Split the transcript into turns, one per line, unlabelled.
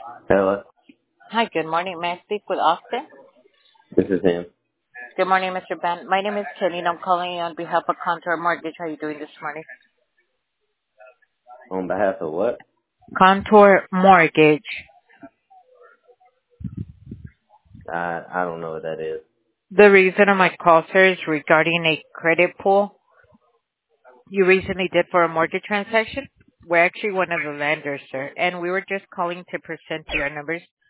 Hello,
Hi, good morning. May I speak with Austin?
this is him.
Good morning, Mr. Ben. My name is Kenny, and I'm calling you on behalf of Contour Mortgage. How are you doing this morning?
On behalf of what?
Contour Mortgage.
I don't know what that is.
The reason of my call, sir, is regarding a credit pool you recently did for a mortgage transaction. We're actually one of the lenders, sir, and we were just calling to present to your numbers